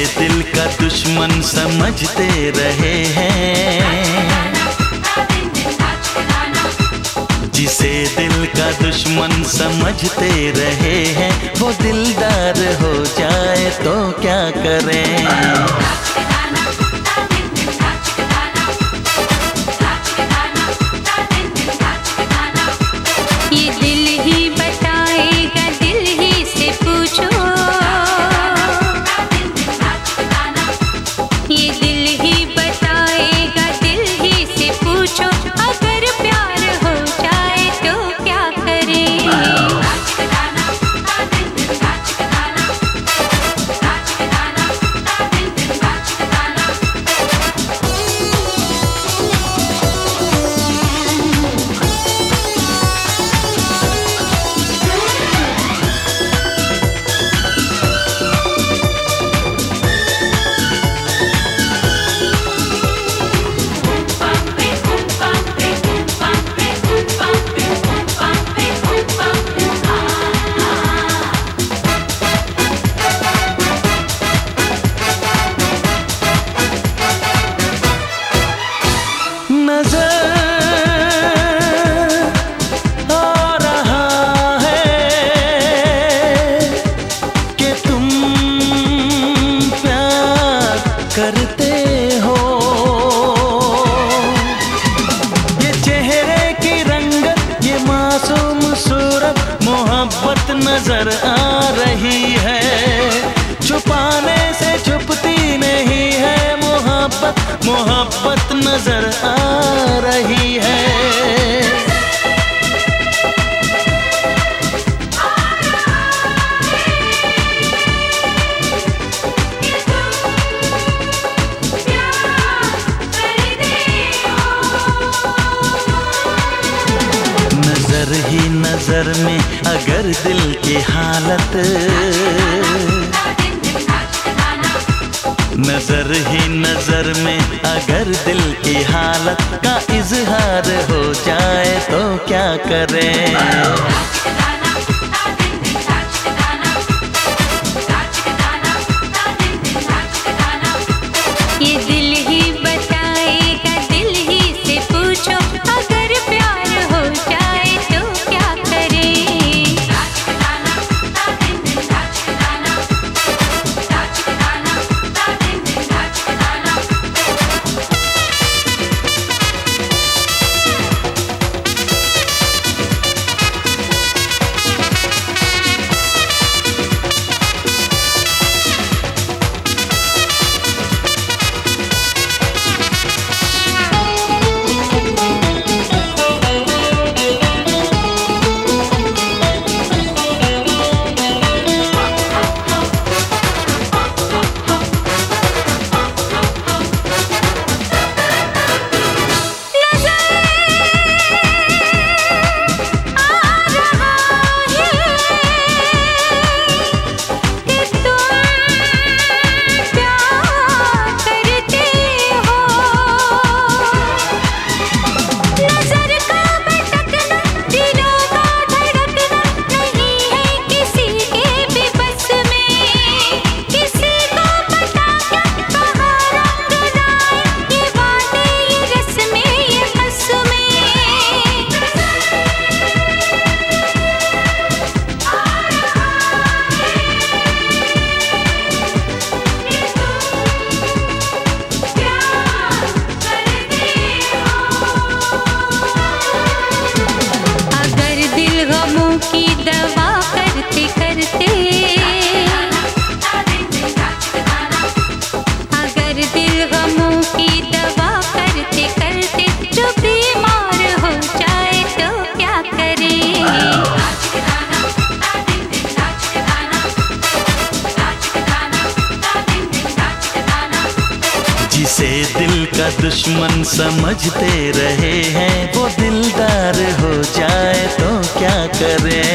दिल का दुश्मन समझते रहे हैं, जिसे दिल का दुश्मन समझते रहे हैं, वो दिलदार हो जाए तो क्या करें। करते हो ये चेहरे की रंगत, ये मासूम सूरत, मोहब्बत नजर आ रही है। छुपाने से छुपती नहीं है मोहब्बत, मोहब्बत नजर आ रही है। नजर ही नजर में अगर दिल की हालत, नजर ही नजर में अगर दिल की हालत का इजहार हो जाए तो क्या करें। जिसे दिल का दुश्मन समझते रहे हैं, वो दिलदार हो जाए तो क्या करें।